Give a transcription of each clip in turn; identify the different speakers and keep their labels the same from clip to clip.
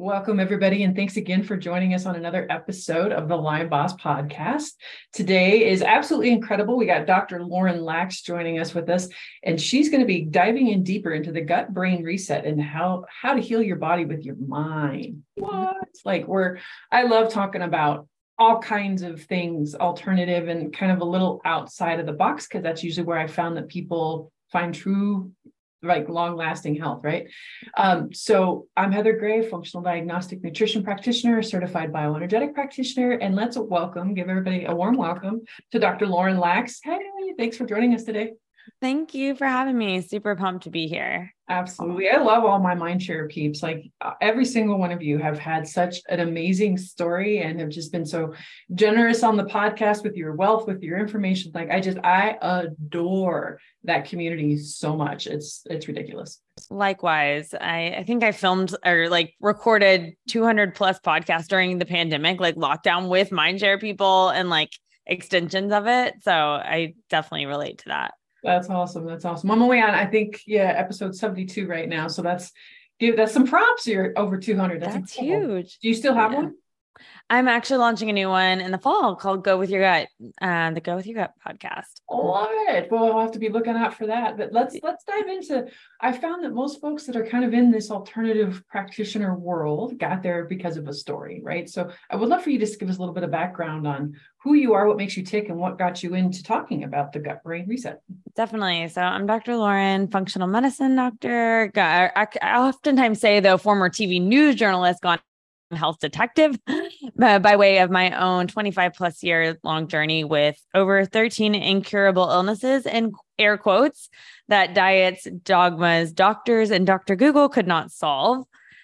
Speaker 1: Welcome, everybody, and thanks again for joining us on another episode of the Lyme Boss podcast. Today is absolutely incredible. We got Dr. Lauren Lax joining us with us, and she's going to be diving in deeper into the gut-brain reset and how to heal your body with your mind. What? I love talking about all kinds of things, alternative and kind of a little outside of the box, because that's usually where I found that people find true long-lasting health, right? So I'm Heather Gray, functional diagnostic nutrition practitioner, certified bioenergetic practitioner, and let's give everybody a warm welcome to Dr. Lauren Lax. Hey, thanks for joining us today.
Speaker 2: Thank you for having me. Super pumped to be here.
Speaker 1: Absolutely. I love all my Mindshare peeps. Every single one of you have had such an amazing story and have just been so generous on the podcast with your wealth, with your information. I adore that community so much. It's ridiculous.
Speaker 2: Likewise. I think I filmed or recorded 200 plus podcasts during the pandemic, lockdown with Mindshare people and extensions of it. So I definitely relate to that.
Speaker 1: That's awesome. I'm only on, I think, episode 72 right now. So that's some props. You're over 200.
Speaker 2: That's huge.
Speaker 1: Do you still have one?
Speaker 2: I'm actually launching a new one in the fall called Go With Your Gut, the Go With Your Gut podcast.
Speaker 1: Love it. Well, I'll have to be looking out for that. But let's dive into, I found that most folks that are kind of in this alternative practitioner world got there because of a story, right? So I would love for you to just give us a little bit of background on who you are, what makes you tick, and what got you into talking about the gut-brain reset.
Speaker 2: Definitely. So I'm Dr. Lauren, functional medicine doctor. I oftentimes say, though, former TV news journalist gone health detective by way of my own 25 plus year long journey with over 13 incurable illnesses in air quotes that diets, dogmas, doctors, and Dr. Google could not solve.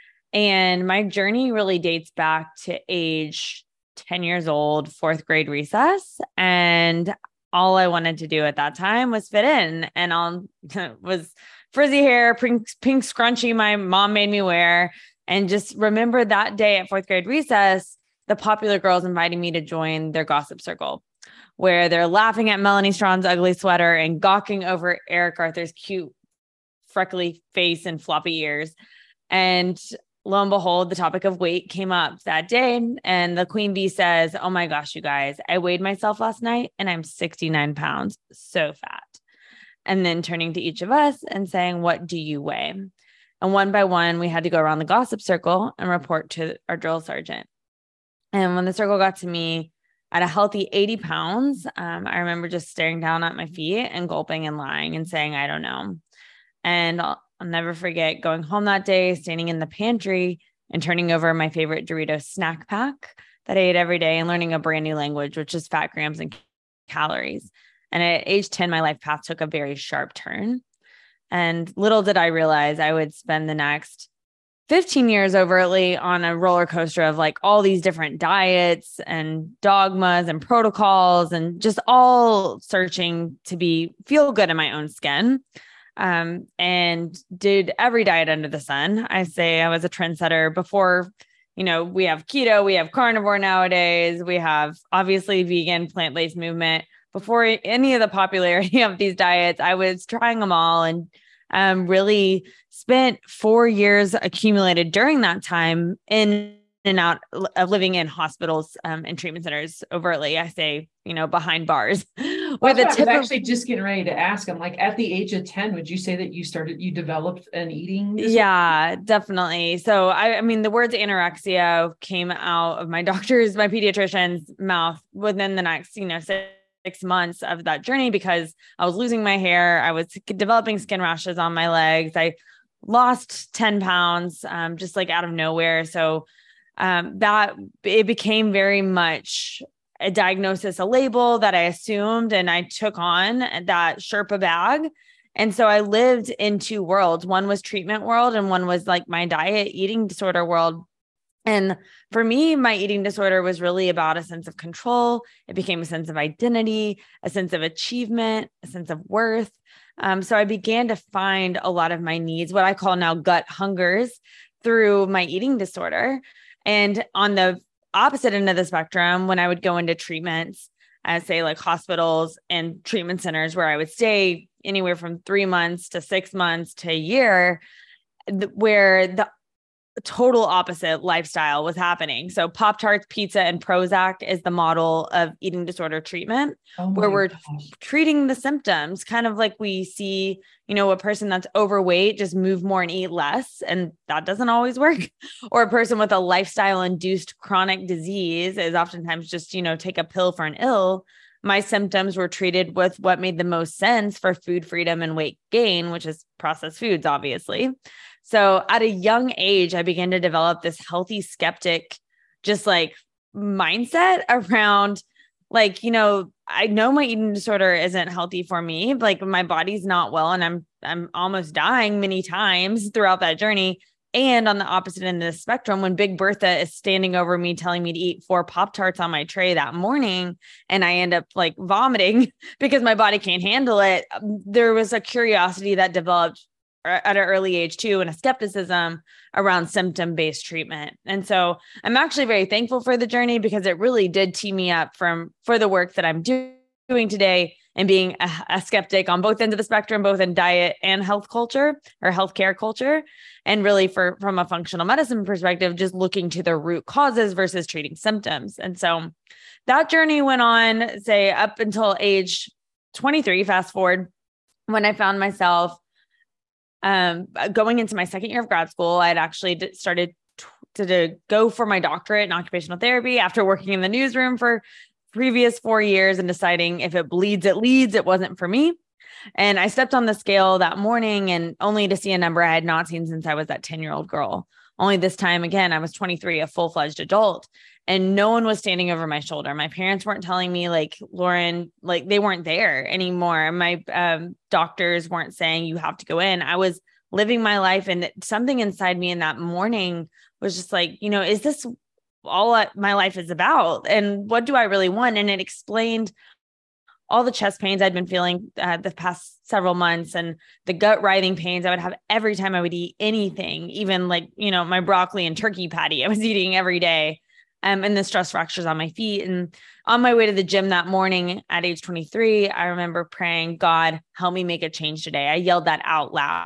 Speaker 2: And my journey really dates back to age 10 years old, fourth grade recess. And all I wanted to do at that time was fit in, and was frizzy hair, pink scrunchie my mom made me wear. And just remember that day at fourth grade recess, the popular girls inviting me to join their gossip circle, where they're laughing at Melanie Strawn's ugly sweater and gawking over Eric Arthur's cute, freckly face and floppy ears. And lo and behold, the topic of weight came up that day. And the queen bee says, "Oh my gosh, you guys, I weighed myself last night and I'm 69 pounds, so fat." And then turning to each of us and saying, "What do you weigh?" And one by one, we had to go around the gossip circle and report to our drill sergeant. And when the circle got to me at a healthy 80 pounds, I remember just staring down at my feet and gulping and lying and saying, "I don't know." And I'll never forget going home that day, standing in the pantry and turning over my favorite Doritos snack pack that I ate every day and learning a brand new language, which is fat, grams, and calories. And at age 10, my life path took a very sharp turn. And little did I realize I would spend the next 15 years overtly on a roller coaster of all these different diets and dogmas and protocols and just all searching to feel good in my own skin. And did every diet under the sun. I say I was a trendsetter before, we have keto, we have carnivore nowadays. We have obviously vegan, plant-based movement. Before any of the popularity of these diets, I was trying them all and really spent 4 years accumulated during that time in and out of living in hospitals and treatment centers overtly. I say, behind bars.
Speaker 1: I was actually just getting ready to ask. I'm at the age of 10, would you say that you developed an eating disorder?
Speaker 2: Yeah, definitely. So I mean, the words anorexia came out of my pediatrician's mouth within the next, 6 months of that journey, because I was losing my hair. I was developing skin rashes on my legs. I lost 10 pounds, just out of nowhere. So, that it became very much a diagnosis, a label that I assumed, and I took on that Sherpa bag. And so I lived in two worlds. One was treatment world and one was my diet eating disorder world. And for me, my eating disorder was really about a sense of control. It became a sense of identity, a sense of achievement, a sense of worth. So I began to find a lot of my needs, what I call now gut hungers, through my eating disorder. And on the opposite end of the spectrum, when I would go into treatments, I'd say hospitals and treatment centers where I would stay anywhere from 3 months to 6 months to a year, where the total opposite lifestyle was happening. So Pop-Tarts, pizza, and Prozac is the model of eating disorder treatment,
Speaker 1: Oh
Speaker 2: where
Speaker 1: my
Speaker 2: we're
Speaker 1: gosh.
Speaker 2: treating the symptoms, kind of like we see, a person that's overweight, just move more and eat less. And that doesn't always work. Or a person with a lifestyle induced chronic disease is oftentimes just, take a pill for an ill. My symptoms were treated with what made the most sense for food freedom and weight gain, which is processed foods, obviously. So at a young age, I began to develop this healthy skeptic, just like mindset around like, I know my eating disorder isn't healthy for me. Like my body's not well and I'm almost dying many times throughout that journey. And on the opposite end of the spectrum, when Big Bertha is standing over me, telling me to eat 4 Pop-Tarts on my tray that morning, and I end up like vomiting because my body can't handle it, there was a curiosity that developed at an early age too, and a skepticism around symptom-based treatment. And so I'm actually very thankful for the journey because it really did tee me up for the work that I'm doing today and being a skeptic on both ends of the spectrum, both in diet and health culture or healthcare culture. And really from a functional medicine perspective, just looking to the root causes versus treating symptoms. And so that journey went on, say up until age 23, fast forward, when I found myself going into my second year of grad school. I'd actually started to go for my doctorate in occupational therapy after working in the newsroom for previous 4 years and deciding if it bleeds, it leads. It wasn't for me. And I stepped on the scale that morning and only to see a number I had not seen since I was that 10-year-old girl. Only this time, again, I was 23, a full-fledged adult, and no one was standing over my shoulder. My parents weren't telling me like, Lauren, like they weren't there anymore. My doctors weren't saying you have to go in. I was living my life, and something inside me in that morning was just like, is this all my life is about? And what do I really want? And it explained all the chest pains I'd been feeling the past several months and the gut writhing pains I would have every time I would eat anything, even like, my broccoli and turkey patty I was eating every day, and the stress fractures on my feet. And on my way to the gym that morning at age 23, I remember praying, God, help me make a change today. I yelled that out loud.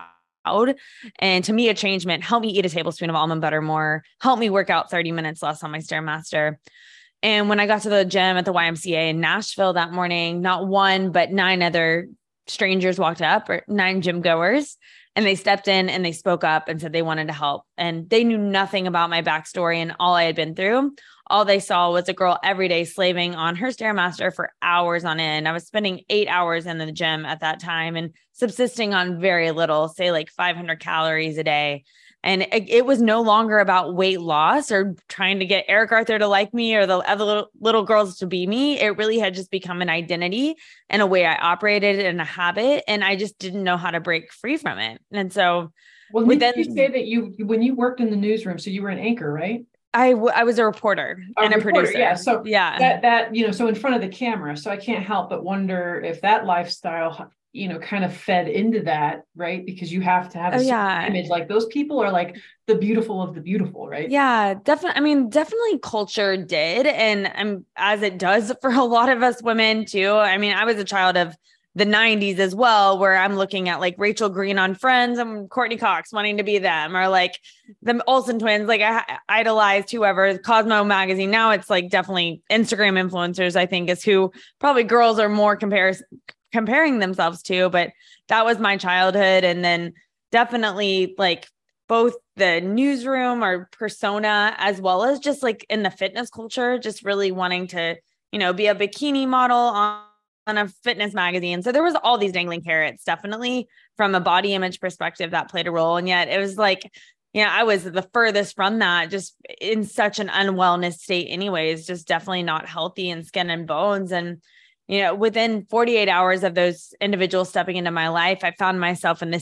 Speaker 2: And to me, a change meant help me eat a tablespoon of almond butter more, help me work out 30 minutes less on my Stairmaster. And when I got to the gym at the YMCA in Nashville that morning, not one, but 9 other strangers walked up, or 9 gym goers, and they stepped in and they spoke up and said they wanted to help. And they knew nothing about my backstory and all I had been through. All they saw was a girl every day slaving on her Stairmaster for hours on end. I was spending 8 hours in the gym at that time and subsisting on very little, say like 500 calories a day. And it was no longer about weight loss or trying to get Eric Arthur to like me or the other little girls to be me. It really had just become an identity and a way I operated and a habit. And I just didn't know how to break free from it. And so
Speaker 1: well, did you say that when you worked in the newsroom, so you were an anchor, right?
Speaker 2: I was a reporter and a producer.
Speaker 1: Yeah. So
Speaker 2: yeah,
Speaker 1: that, so in front of the camera. So I can't help but wonder if that lifestyle, kind of fed into that, right? Because you have to have a certain image. Like those people are like the beautiful of the beautiful, right?
Speaker 2: Yeah, definitely. I mean, definitely culture did. And as it does for a lot of us women too. I mean, I was a child of the 90s as well, where I'm looking at like Rachel Green on Friends and Courtney Cox wanting to be them, or like the Olsen twins. Like I idolized whoever, Cosmo magazine. Now it's like definitely Instagram influencers, I think, is who probably girls are more comparing themselves to, but that was my childhood. And then definitely like both the newsroom or persona, as well as just like in the fitness culture, just really wanting to, be a bikini model on a fitness magazine. So there was all these dangling carrots, definitely from a body image perspective that played a role. And yet it was like, I was the furthest from that, just in such an unwellness state anyways, just definitely not healthy in skin and bones. And within 48 hours of those individuals stepping into my life, I found myself in the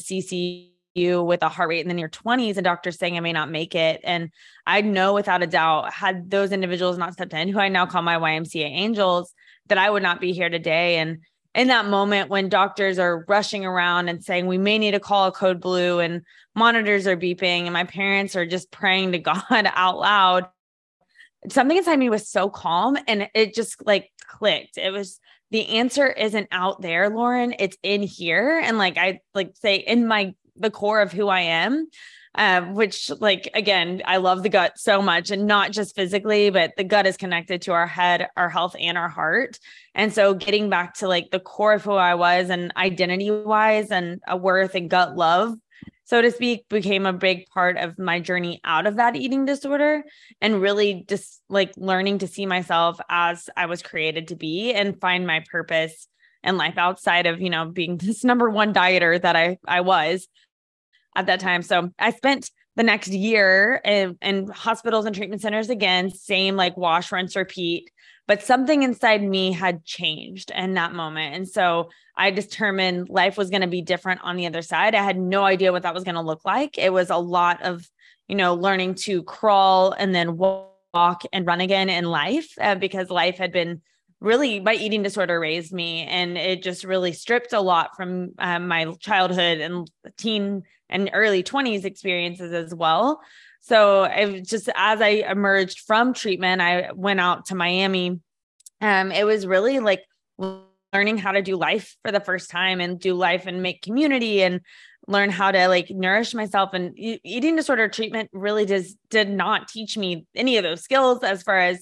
Speaker 2: CCU with a heart rate in the near 20s and doctors saying I may not make it. And I know without a doubt, had those individuals not stepped in, who I now call my YMCA angels, that I would not be here today. And in that moment when doctors are rushing around and saying, we may need to call a code blue and monitors are beeping and my parents are just praying to God out loud, something inside me was so calm and it just like clicked. It was, the answer isn't out there, Lauren, it's in here. And like, I like say in the core of who I am, which like, again, I love the gut so much, and not just physically, but the gut is connected to our head, our health, and our heart. And so getting back to like the core of who I was and identity wise and a worth and gut love, so to speak, became a big part of my journey out of that eating disorder, and really just like learning to see myself as I was created to be and find my purpose in life outside of, being this number one dieter that I was at that time. So I spent the next year in hospitals and treatment centers again, same like wash, rinse, repeat, but something inside me had changed in that moment. And so I determined life was going to be different on the other side. I had no idea what that was going to look like. It was a lot of, learning to crawl and then walk and run again in life, because life had been really, my eating disorder raised me, and it just really stripped a lot from my childhood and teen and early 20s experiences as well. So it just, as I emerged from treatment, I went out to Miami. It was really like learning how to do life for the first time, and do life and make community and learn how to like nourish myself. And eating disorder treatment really did not teach me any of those skills as far as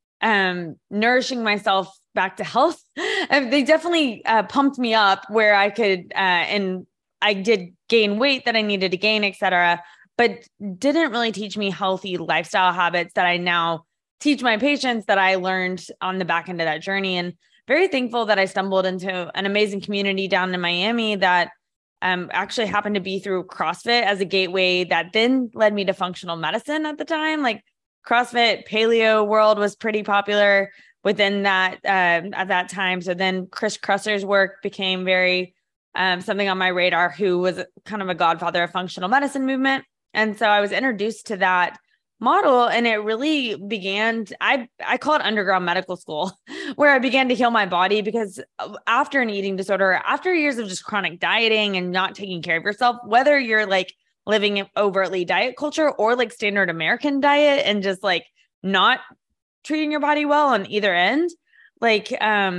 Speaker 2: nourishing myself back to health. They definitely pumped me up where I could, and I did gain weight that I needed to gain, et cetera, but didn't really teach me healthy lifestyle habits that I now teach my patients, that I learned on the back end of that journey. And very thankful that I stumbled into an amazing community down in Miami that actually happened to be through CrossFit as a gateway that then led me to functional medicine at the time. Like CrossFit, paleo world was pretty popular within that at that time. So then Chris Krusser's work became very something on my radar, who was kind of a godfather of functional medicine movement. And so I was introduced to that model, and it really began, I call it underground medical school, where I began to heal my body, because after an eating disorder, after years of just chronic dieting and not taking care of yourself, whether you're like living in overtly diet culture or like standard American diet and just like not treating your body well on either end, like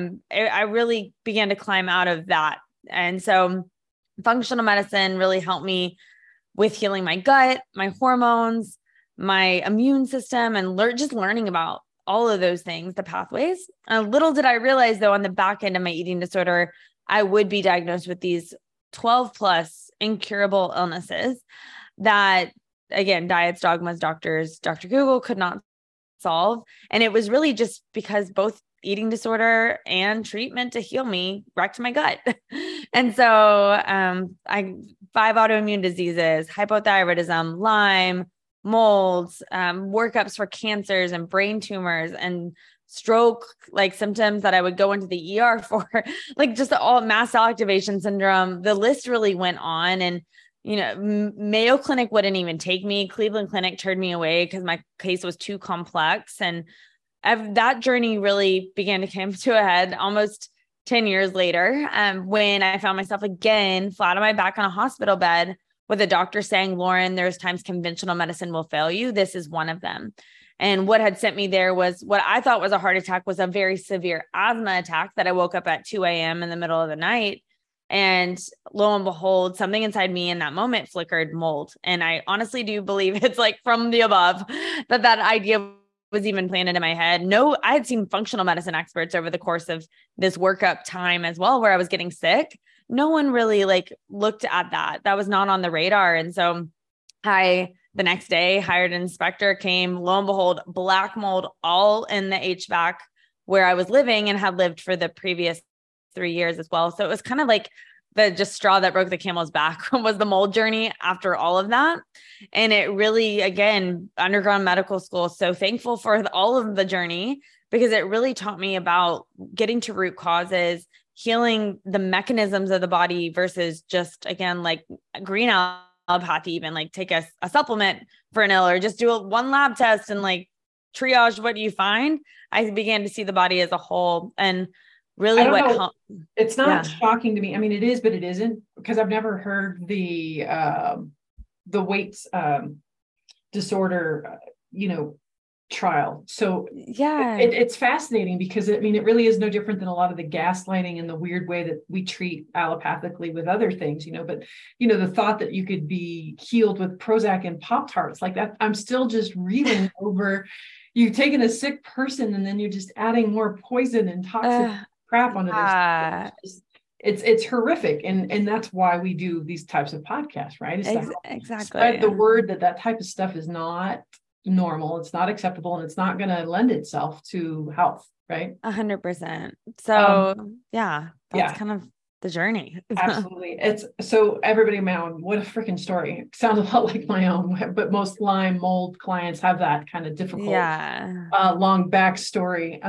Speaker 2: I really began to climb out of that. And so functional medicine really helped me with healing my gut, my hormones, my immune system, and just learning about all of those things, the pathways. Little did I realize, though, on the back end of my eating disorder, I would be diagnosed with these 12 plus incurable illnesses that, again, diets, dogmas, doctors, Dr. Google could not solve. And it was really just because both eating disorder and treatment to heal me wrecked my gut. And so I 5 autoimmune diseases, hypothyroidism, Lyme, molds, workups for cancers and brain tumors and stroke, like symptoms that I would go into the ER for, like just all mast cell activation syndrome. The list really went on. And, Mayo Clinic wouldn't even take me. Cleveland Clinic turned me away because my case was too complex. And that journey really began to come to a head almost 10 years later, when I found myself again flat on my back on a hospital bed with a doctor saying, Lauren, there's times conventional medicine will fail you. This is one of them. And what had sent me there was what I thought was a heart attack, was a very severe asthma attack that I woke up at 2 a.m. in the middle of the night. And lo and behold, something inside me in that moment flickered mold. And I honestly do believe it's like from the above that idea was even planted in my head. No, I had seen functional medicine experts over the course of this workup time as well, where I was getting sick. No one really like looked at that. That was not on the radar. And so the next day hired an inspector, came, lo and behold, black mold all in the HVAC where I was living and had lived for the previous 3 years as well. So it was kind of like the just straw that broke the camel's back was the mold journey after all of that. And it really, again, underground medical school. So thankful for all of the journey, because it really taught me about getting to root causes, healing the mechanisms of the body versus just, again, like green allopathy, even like take a supplement for an ill or just do one lab test and like triage what you find. I began to see the body as a whole. And really
Speaker 1: it's not shocking to me. I mean, it is, but it isn't, because I've never heard the weight disorder, trial. So
Speaker 2: yeah,
Speaker 1: it's fascinating because it really is no different than a lot of the gaslighting and the weird way that we treat allopathically with other things, but the thought that you could be healed with Prozac and Pop-Tarts like that, I'm still just reeling over. You've taken a sick person and then you're just adding more poison and toxic crap onto their skin. It's horrific. And that's why we do these types of podcasts, right?
Speaker 2: Exactly.
Speaker 1: Spread the word that type of stuff is not normal, it's not acceptable, and it's not going to lend itself to health, right?
Speaker 2: 100%. So that's kind of the journey.
Speaker 1: Absolutely. It's so everybody, man, what a freaking story. It sounds a lot like my own, but most Lyme mold clients have that kind of difficult, long backstory.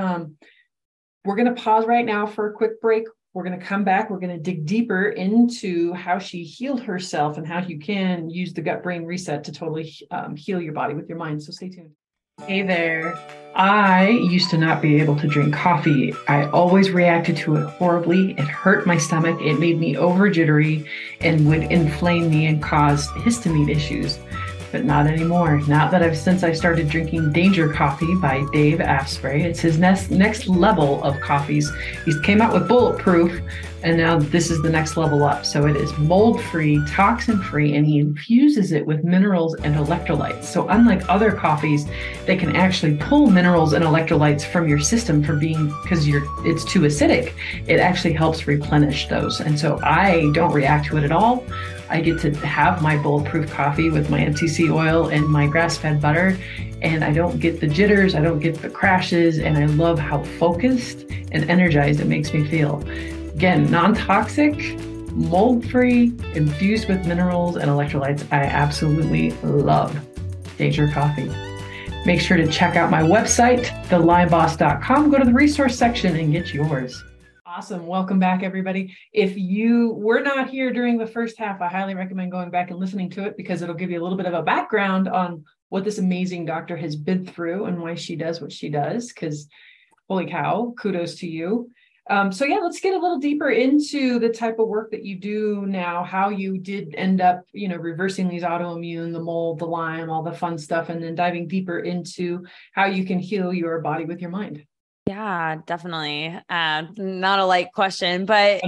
Speaker 1: We're going to pause right now for a quick break. We're going to come back. We're going to dig deeper into how she healed herself and how you can use the gut brain reset to totally heal your body with your mind. So stay tuned. Hey there. I used to not be able to drink coffee. I always reacted to it horribly. It hurt my stomach. It made me over jittery and would inflame me and cause histamine issues. But not anymore. Since I started drinking Danger Coffee by Dave Asprey. It's his next level of coffees. He came out with Bulletproof, and now this is the next level up. So it is mold-free, toxin-free, and he infuses it with minerals and electrolytes. So unlike other coffees, they can actually pull minerals and electrolytes from your system because it's too acidic. It actually helps replenish those. And so I don't react to it at all. I get to have my Bulletproof coffee with my MCT oil and my grass-fed butter, and I don't get the jitters, I don't get the crashes, and I love how focused and energized it makes me feel. Again, non-toxic, mold-free, infused with minerals and electrolytes. I absolutely love Danger Coffee. Make sure to check out my website, thelymeBoss.com. Go to the resource section and get yours. Awesome. Welcome back, everybody. If you were not here during the first half, I highly recommend going back and listening to it because it'll give you a little bit of a background on what this amazing doctor has been through and why she does what she does, because holy cow, kudos to you. So let's get a little deeper into the type of work that you do now, how you did end up, reversing these autoimmune, the mold, the Lyme, all the fun stuff, and then diving deeper into how you can heal your body with your mind.
Speaker 2: Yeah, definitely. Not a light question, but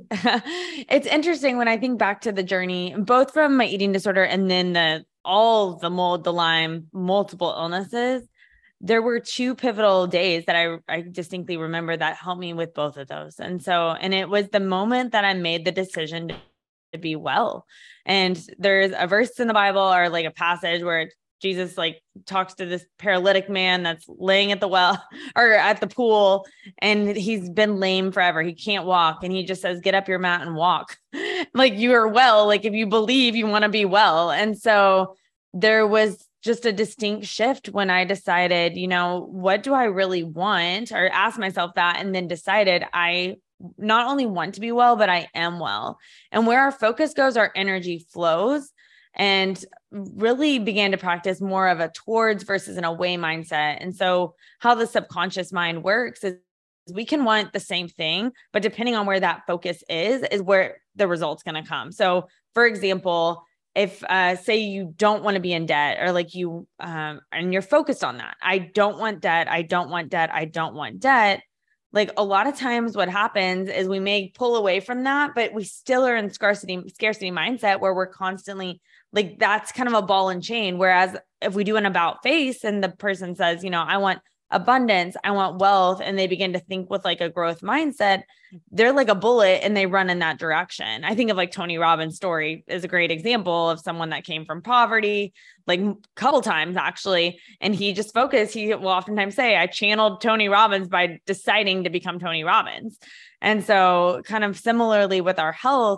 Speaker 2: it's interesting when I think back to the journey, both from my eating disorder and then all the mold, the Lyme, multiple illnesses. There were two pivotal days that I distinctly remember that helped me with both of those. And it was the moment that I made the decision to be well. And there's a verse in the Bible or like a passage where Jesus talks to this paralytic man that's laying at the well or at the pool, and he's been lame forever. He can't walk. And he just says, get up your mat and walk. You are well. If you believe, you want to be well. And so there was just a distinct shift when I decided, what do I really want, or asked myself that, and then decided I not only want to be well, but I am well. And where our focus goes, our energy flows. And really began to practice more of a towards versus an away mindset. And so how the subconscious mind works is we can want the same thing, but depending on where that focus is where the result's going to come. So for example, if say you don't want to be in debt, or and you're focused on that, I don't want debt. I don't want debt. I don't want debt. A lot of times what happens is we may pull away from that, but we still are in scarcity mindset where we're constantly that's kind of a ball and chain. Whereas if we do an about face and the person says, I want abundance, I want wealth, and they begin to think with a growth mindset, they're like a bullet and they run in that direction. I think of Tony Robbins' story is a great example of someone that came from poverty, a couple times actually. And he just focused, he will oftentimes say, I channeled Tony Robbins by deciding to become Tony Robbins. And so kind of similarly with our health,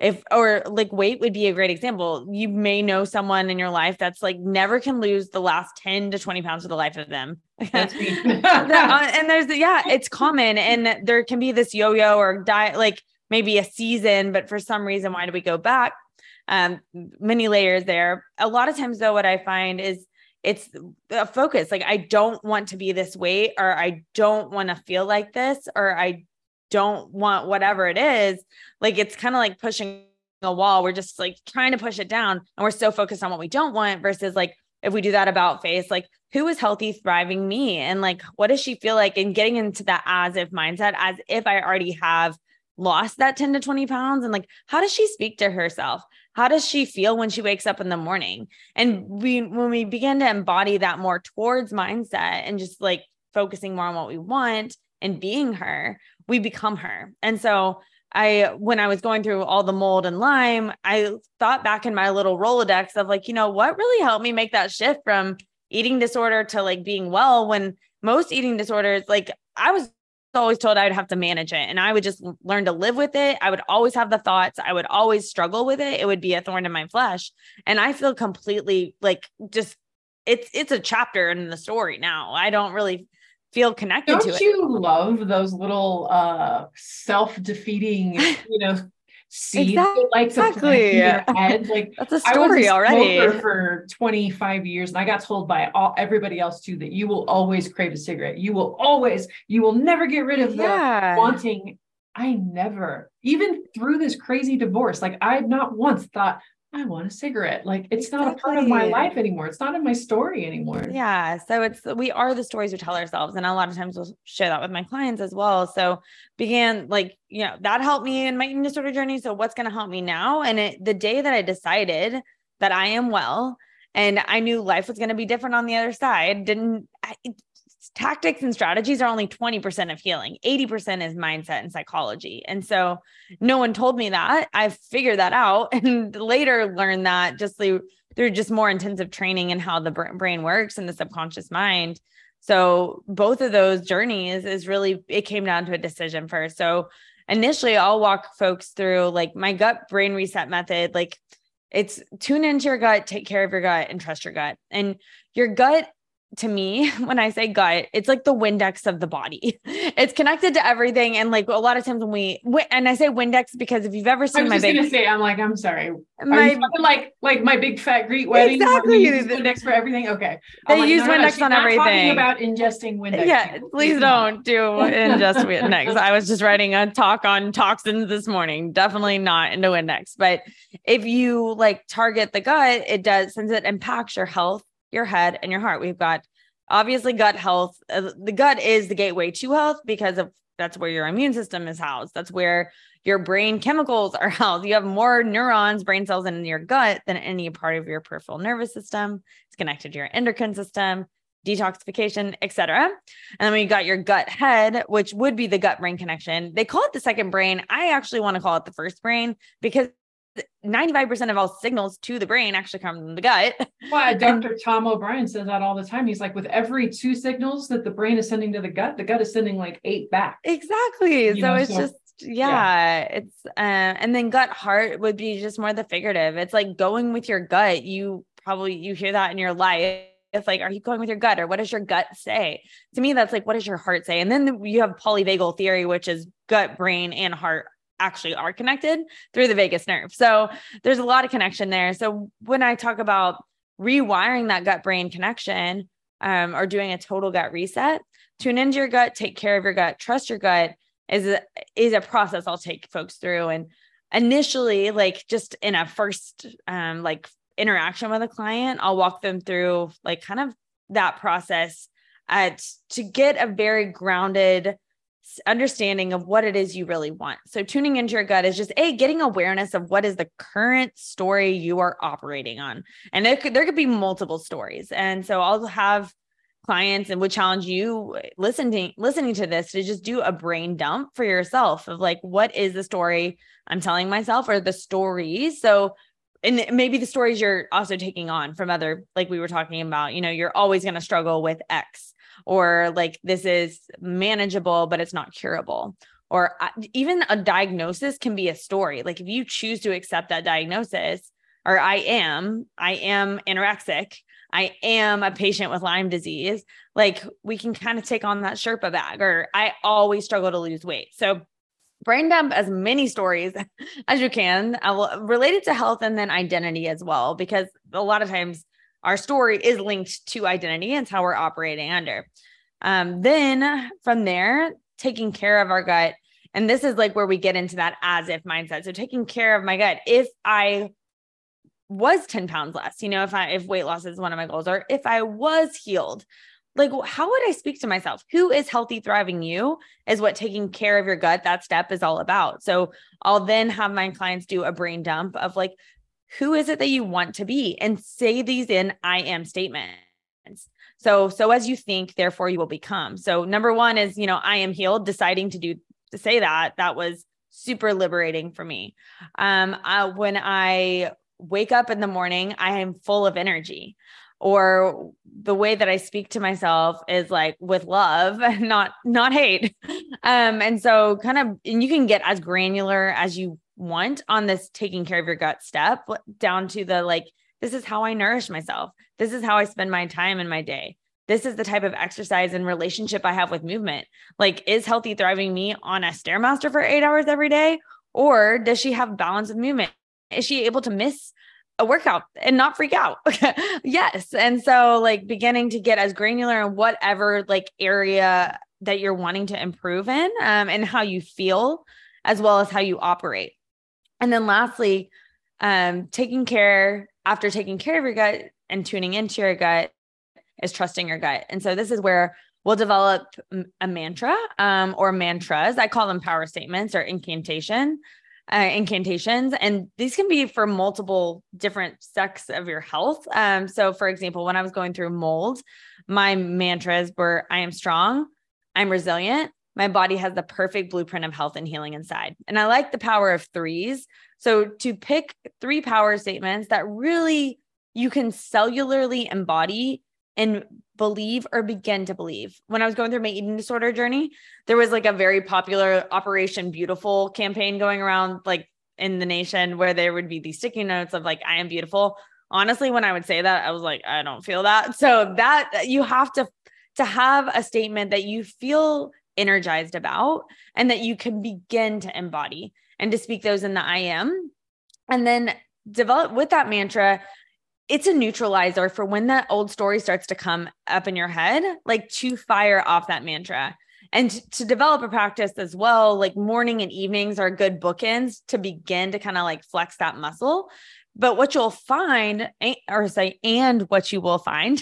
Speaker 2: weight would be a great example. You may know someone in your life that's never can lose the last 10 to 20 pounds for the life of them.
Speaker 1: That's me.
Speaker 2: And it's common. And there can be this yo-yo or diet, maybe a season, but for some reason, why do we go back? Many layers there. A lot of times though, what I find is it's a focus. I don't want to be this weight, or I don't want to feel like this, or I don't want whatever it is. It's kind of like pushing a wall. We're just trying to push it down, and we're so focused on what we don't want versus if we do that about face, like who is healthy, thriving me? And like, what does she feel like? And getting into that as if mindset, as if I already have lost that 10 to 20 pounds. And like, how does she speak to herself? How does she feel when she wakes up in the morning? And when we begin to embody that more towards mindset and just like focusing more on what we want and being her, we become her. And so when I was going through all the mold and Lyme, I thought back in my little Rolodex of like, what really helped me make that shift from eating disorder to like being well, when most eating disorders, like I was always told I would have to manage it and I would just learn to live with it. I would always have the thoughts. I would always struggle with it. It would be a thorn in my flesh. And I feel completely like just, it's a chapter in the story now. I don't really feel connected to it.
Speaker 1: Don't you love those little self-defeating, seeds that lights up in your head? Like
Speaker 2: that's a story already.
Speaker 1: I was a smoker for 25 years and I got told by everybody else too that you will always crave a cigarette. You will never get rid of the wanting. I never, even through this crazy divorce, like I've not once thought, I want a cigarette. Like it's not a part of my life anymore. It's not in my story anymore.
Speaker 2: Yeah. So we are the stories we tell ourselves. And a lot of times we'll share that with my clients as well. So began like, that helped me in my eating disorder journey. So what's going to help me now? And the day that I decided that I am well, and I knew life was going to be different on the other side, tactics and strategies are only 20% of healing. 80% is mindset and psychology. And so no one told me that. I figured that out and later learned that just through just more intensive training in how the brain works and the subconscious mind. So both of those journeys it came down to a decision first. So initially I'll walk folks through like my gut brain reset method. Like it's tune into your gut, take care of your gut, and trust your gut. And your gut, to me, when I say gut, it's like the Windex of the body. It's connected to everything. And like a lot of times and I say Windex because if you've ever seen I'm
Speaker 1: sorry. Like my big fat Greek wedding.
Speaker 2: Exactly.
Speaker 1: Use Windex for everything. Okay.
Speaker 2: They use Windex on everything.
Speaker 1: Talking about ingesting Windex.
Speaker 2: Yeah. Please don't do ingest Windex. I was just writing a talk on toxins this morning. Definitely not into Windex. But if you like target the gut, it does, since it impacts your health, your head, and your heart. We've got obviously gut health. The gut is the gateway to health because that's where your immune system is housed. That's where your brain chemicals are housed. You have more neurons, brain cells in your gut than any part of your peripheral nervous system. It's connected to your endocrine system, detoxification, etc. And then when you got your gut head, which would be the gut brain connection, they call it the second brain. I actually want to call it the first brain because 95% of all signals to the brain actually come from the gut.
Speaker 1: Well, Dr. Tom O'Brien says that all the time. He's like, with every 2 signals that the brain is sending to the gut is sending like 8 back.
Speaker 2: Exactly. It's and then gut heart would be just more the figurative. It's like going with your gut. You hear that in your life. It's like, are you going with your gut, or what does your gut say? To me, that's like, what does your heart say? And then you have polyvagal theory, which is gut, brain, and heart actually are connected through the vagus nerve. So there's a lot of connection there. So when I talk about rewiring that gut brain connection, or doing a total gut reset, tune into your gut, take care of your gut, trust your gut is a process I'll take folks through. And initially, like just in a first, like interaction with a client, I'll walk them through like kind of that process to get a very grounded understanding of what it is you really want. So tuning into your gut is just getting awareness of what is the current story you are operating on. And there could be multiple stories. And so I'll have clients and would challenge you listening to this to just do a brain dump for yourself of like, what is the story I'm telling myself, or the stories? So, and maybe the stories you're also taking on from other, like we were talking about, you're always going to struggle with X, or like, this is manageable, but it's not curable. Or even a diagnosis can be a story. Like if you choose to accept that diagnosis, or I am anorexic, I am a patient with Lyme disease, like we can kind of take on that Sherpa bag, or I always struggle to lose weight. So brain dump as many stories as you can related to health, and then identity as well, because a lot of times our story is linked to identity and it's how we're operating under. Then from there, taking care of our gut. And this is like where we get into that as if mindset. So taking care of my gut. If I was 10 pounds less, if weight loss is one of my goals, or if I was healed, like, how would I speak to myself? Who is healthy, thriving you is what taking care of your gut, that step is all about. So I'll then have my clients do a brain dump of like, who is it that you want to be? And say these in I am statements. So as you think, therefore you will become. So number one is, I am healed, deciding to say that was super liberating for me. When I wake up in the morning, I am full of energy, or the way that I speak to myself is like with love, not hate. And so and you can get as granular as you want on this taking care of your gut step, down to the, like, this is how I nourish myself. This is how I spend my time in my day. This is the type of exercise and relationship I have with movement. Like, is Healthy Thriving me on a Stairmaster for 8 hours every day? Or does she have balance of movement? Is she able to miss a workout and not freak out? Yes. And so, like, beginning to get as granular in whatever like area that you're wanting to improve in, and how you feel, as well as how you operate. And then lastly, taking care of your gut and tuning into your gut is trusting your gut. And so this is where we'll develop a mantra, or mantras. I call them power statements or incantations. And these can be for multiple different sects of your health. So for example, when I was going through mold, my mantras were, I am strong, I'm resilient, my body has the perfect blueprint of health and healing inside. And I like the power of threes. So to pick 3 power statements that really you can cellularly embody and believe or begin to believe. When I was going through my eating disorder journey, there was like a very popular Operation Beautiful campaign going around like in the nation, where there would be these sticky notes of like, I am beautiful. Honestly, when I would say that, I was like, I don't feel that. So that you have to have a statement that you feel energized about and that you can begin to embody, and to speak those in the I am, and then develop with that mantra. It's a neutralizer for when that old story starts to come up in your head, like to fire off that mantra. And to develop a practice as well, like morning and evenings are good bookends to begin to kind of like flex that muscle. But what you'll find, and what you will find,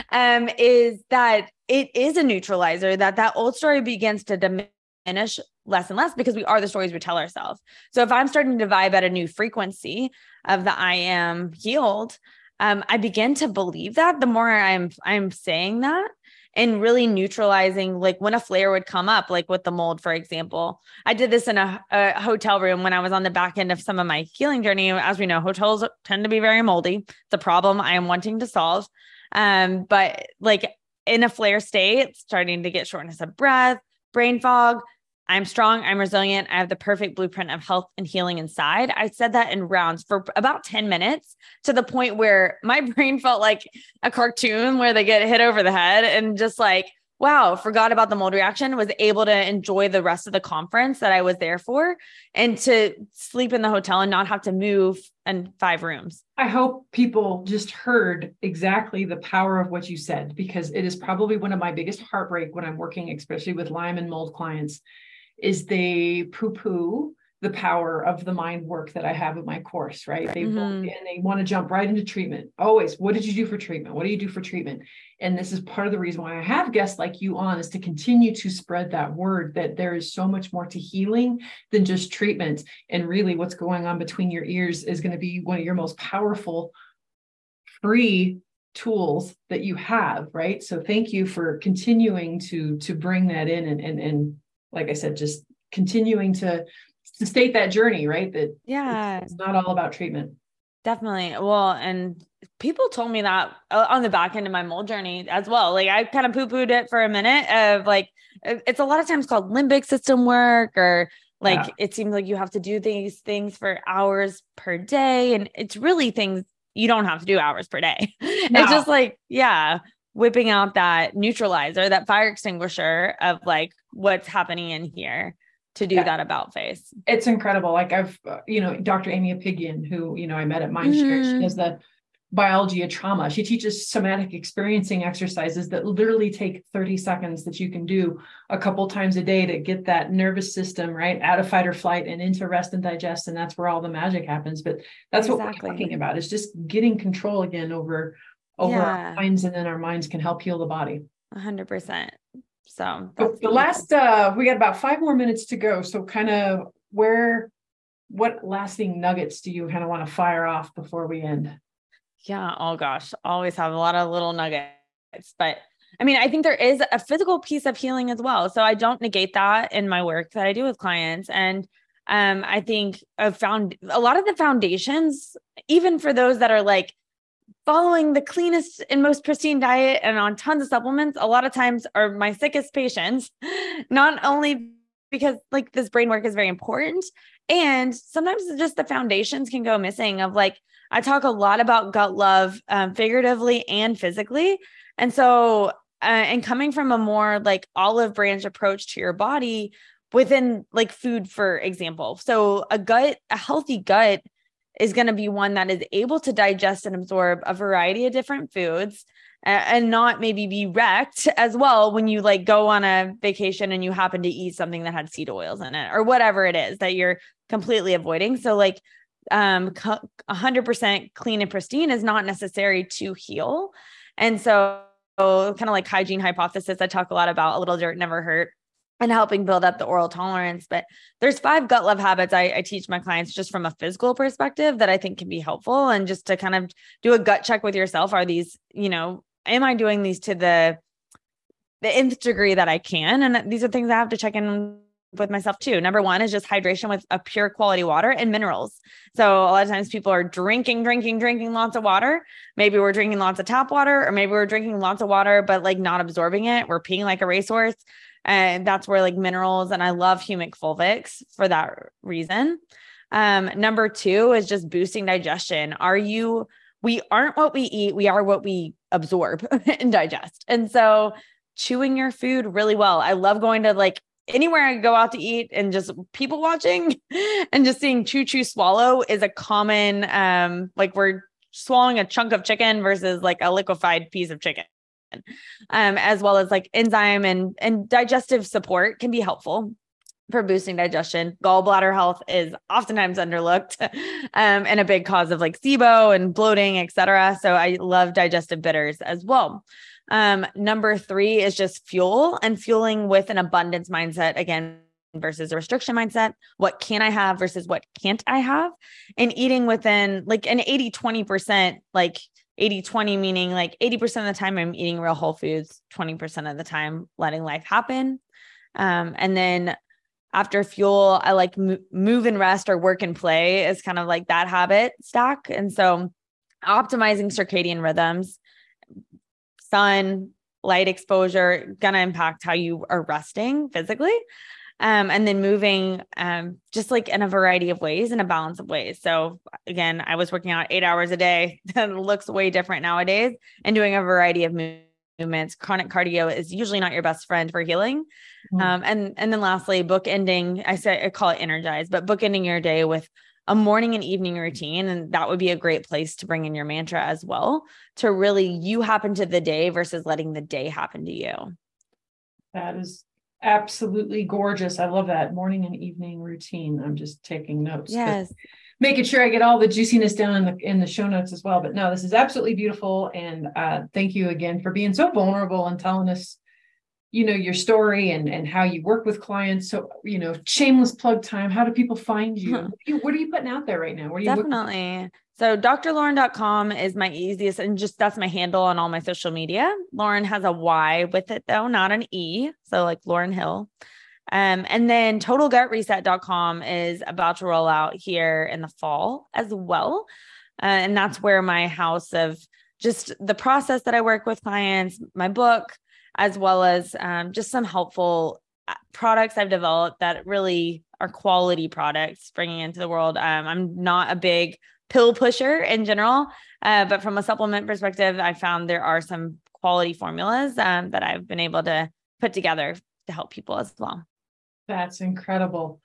Speaker 2: is that it is a neutralizer, that old story begins to diminish less and less, because we are the stories we tell ourselves. So if I'm starting to vibe at a new frequency of the I am healed, I begin to believe that the more I'm saying that, and really neutralizing, like when a flare would come up, like with the mold, for example. I did this in a hotel room when I was on the back end of some of my healing journey. As we know, hotels tend to be very moldy. It's a problem I am wanting to solve. But like in a flare state, starting to get shortness of breath, brain fog. I'm strong, I'm resilient, I have the perfect blueprint of health and healing inside. I said that in rounds for about 10 minutes, to the point where my brain felt like a cartoon where they get hit over the head, and just like, wow, forgot about the mold reaction, was able to enjoy the rest of the conference that I was there for, and to sleep in the hotel and not have to move in 5 rooms.
Speaker 1: I hope people just heard exactly the power of what you said, because it is probably one of my biggest heartbreak when I'm working, especially with Lyme and mold clients, is they poo-poo the power of the mind work that I have in my course, right? They want to jump right into treatment. Always, what did you do for treatment? What do you do for treatment? And this is part of the reason why I have guests like you on, is to continue to spread that word that there is so much more to healing than just treatment. And really what's going on between your ears is going to be one of your most powerful free tools that you have, right? So thank you for continuing to bring that in, and like I said, just continuing to state that journey, right? That it's not all about treatment.
Speaker 2: Definitely. Well, and people told me that on the back end of my mold journey as well. Like I kind of poo-pooed it for a minute of like, it's a lot of times called limbic system work, or like, it seems like you have to do these things for hours per day. And it's really things you don't have to do hours per day. No. It's just like, whipping out that neutralizer, that fire extinguisher of like what's happening in here to do that about face.
Speaker 1: It's incredible. Like I've, Dr. Amy Apigian, who, I met at Mindshare, she does the biology of trauma. She teaches somatic experiencing exercises that literally take 30 seconds that you can do a couple times a day to get that nervous system right out of fight or flight and into rest and digest. And that's where all the magic happens. But that's what we're talking about, is just getting control again over our minds, and then our minds can help heal the body.
Speaker 2: 100%. So
Speaker 1: that's the last, we got about 5 more minutes to go. So kind of what lasting nuggets do you kind of want to fire off before we end?
Speaker 2: Yeah. Oh gosh. Always have a lot of little nuggets, but I mean, I think there is a physical piece of healing as well. So I don't negate that in my work that I do with clients. And I think I've found a lot of the foundations, even for those that are like following the cleanest and most pristine diet and on tons of supplements, a lot of times are my sickest patients, not only because like this brain work is very important. And sometimes just the foundations can go missing of like, I talk a lot about gut love, figuratively and physically. And so, and coming from a more like olive branch approach to your body within like food, for example. So a healthy gut is going to be one that is able to digest and absorb a variety of different foods and not maybe be wrecked as well when you like go on a vacation and you happen to eat something that had seed oils in it or whatever it is that you're completely avoiding. So like 100% clean and pristine is not necessary to heal. And so kind of like hygiene hypothesis, I talk a lot about a little dirt never hurt and helping build up the oral tolerance. But there's 5 gut love habits I teach my clients just from a physical perspective that I think can be helpful. And just to kind of do a gut check with yourself. Are these, am I doing these to the nth degree that I can? And these are things I have to check in with myself too. Number 1 is just hydration with a pure quality water and minerals. So a lot of times people are drinking lots of water. Maybe we're drinking lots of tap water, or maybe we're drinking lots of water, but like not absorbing it. We're peeing like a racehorse. And that's where like minerals, and I love humic fulvics for that reason. Number 2 is just boosting digestion. We aren't what we eat. We are what we absorb and digest. And so chewing your food really well. I love going to like anywhere I go out to eat and just people watching and just seeing chew, swallow is a common, like we're swallowing a chunk of chicken versus like a liquefied piece of chicken, as well as like enzyme and digestive support can be helpful for boosting digestion. Gallbladder health is oftentimes underlooked, and a big cause of like SIBO and bloating, et cetera. So I love digestive bitters as well. Number 3 is just fuel and fueling with an abundance mindset, again, versus a restriction mindset. What can I have versus what can't I have? And eating within like an 80-20%, like 80-20, meaning like 80% of the time I'm eating real whole foods, 20% of the time letting life happen. And then after fuel, I like move and rest, or work and play is kind of like that habit stack. And so optimizing circadian rhythms, sun, light exposure, going to impact how you are resting physically. And then moving, just like in a variety of ways, in a balance of ways. So again, I was working out 8 hours a day. That looks way different nowadays, and doing a variety of movements. Chronic cardio is usually not your best friend for healing. And then lastly, bookending, I call it energize, but bookending your day with a morning and evening routine. And that would be a great place to bring in your mantra as well, to really you happen to the day versus letting the day happen to you. That is
Speaker 1: absolutely gorgeous. I love that morning and evening routine. I'm just taking notes.
Speaker 2: Yes.
Speaker 1: Making sure I get all the juiciness down in the show notes as well. But no, this is absolutely beautiful. And thank you again for being so vulnerable and telling us, your story and how you work with clients. So, shameless plug time. How do people find you? What are you putting out there right now?
Speaker 2: Definitely. So drlauren.com is my easiest, and just that's my handle on all my social media. Lauren has a Y with it though, not an E. So like Lauren Hill. And then totalgutreset.com is about to roll out here in the fall as well. And that's where my house of just the process that I work with clients, my book, as well as just some helpful products I've developed that really are quality products bringing into the world. I'm not a big pill pusher in general, but from a supplement perspective, I found there are some quality formulas that I've been able to put together to help people as well.
Speaker 1: That's incredible.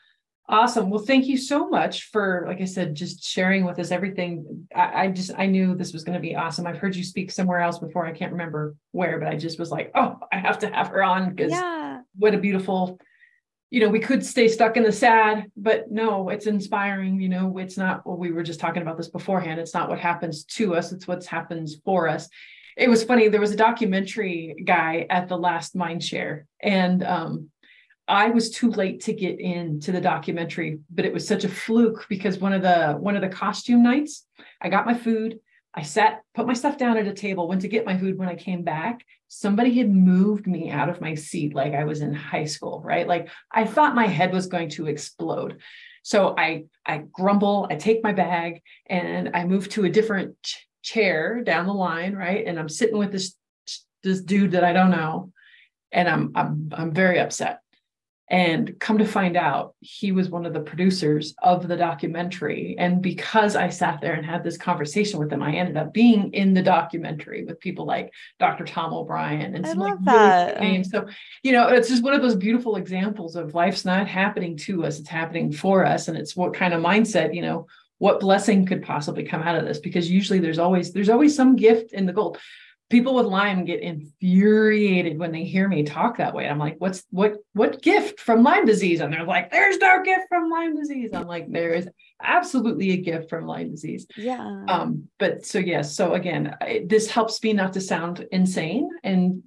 Speaker 1: Awesome. Well, thank you so much for, like I said, just sharing with us everything. I knew this was going to be awesome. I've heard you speak somewhere else before. I can't remember where, but I just was like, oh, I have to have her on because what a beautiful, we could stay stuck in the sad, but no, it's inspiring. It's not what we were just talking about this beforehand. It's not what happens to us. It's what happens for us. It was funny. There was a documentary guy at the last Mindshare, and I was too late to get into the documentary, but it was such a fluke because one of the costume nights, I got my food, I sat, put my stuff down at a table, went to get my food. When I came back, somebody had moved me out of my seat like I was in high school, right? Like I thought my head was going to explode. So I grumble, I take my bag and I move to a different chair down the line, right? And I'm sitting with this dude that I don't know, and I'm very upset. And come to find out, he was one of the producers of the documentary. And because I sat there and had this conversation with him, I ended up being in the documentary with people like Dr. Tom O'Brien and some like really big names. So, it's just one of those beautiful examples of life's not happening to us, it's happening for us. And it's what kind of mindset, what blessing could possibly come out of this? Because usually there's always some gift in the gold. People with Lyme get infuriated when they hear me talk that way. I'm like, what gift from Lyme disease? And they're like, there's no gift from Lyme disease. I'm like, there is absolutely a gift from Lyme disease.
Speaker 2: Yeah.
Speaker 1: But so yes. So again, this helps me not to sound insane. And,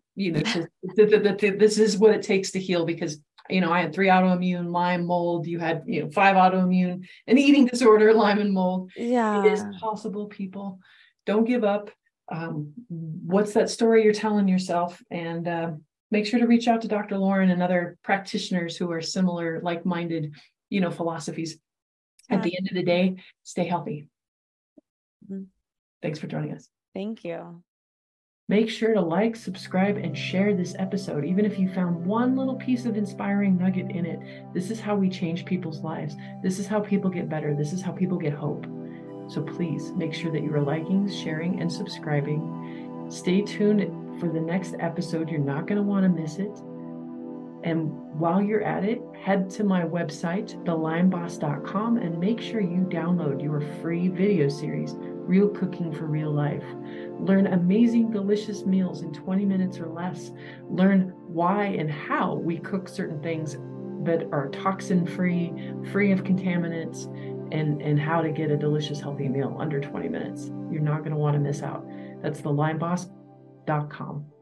Speaker 1: this is what it takes to heal, because I had 3 autoimmune, Lyme, mold. You had, 5 autoimmune, an eating disorder, Lyme and mold.
Speaker 2: Yeah.
Speaker 1: It is possible, people. Don't give up. What's that story you're telling yourself? And make sure to reach out to Dr. Lauren and other practitioners who are similar, like-minded, philosophies. At the end of the day, stay healthy. Mm-hmm. Thanks for joining us.
Speaker 2: Thank you.
Speaker 1: Make sure to like, subscribe, and share this episode. Even if you found one little piece of inspiring nugget in it, this is how we change people's lives. This is how people get better. This is how people get hope. So please make sure that you are liking, sharing, and subscribing. Stay tuned for the next episode. You're not going to want to miss it. And while you're at it, head to my website, thelymeboss.com, and make sure you download your free video series, Real Cooking for Real Life. Learn amazing, delicious meals in 20 minutes or less. Learn why and how we cook certain things that are toxin-free, free of contaminants, and how to get a delicious, healthy meal under 20 minutes. You're not going to want to miss out. That's thelymeboss.com.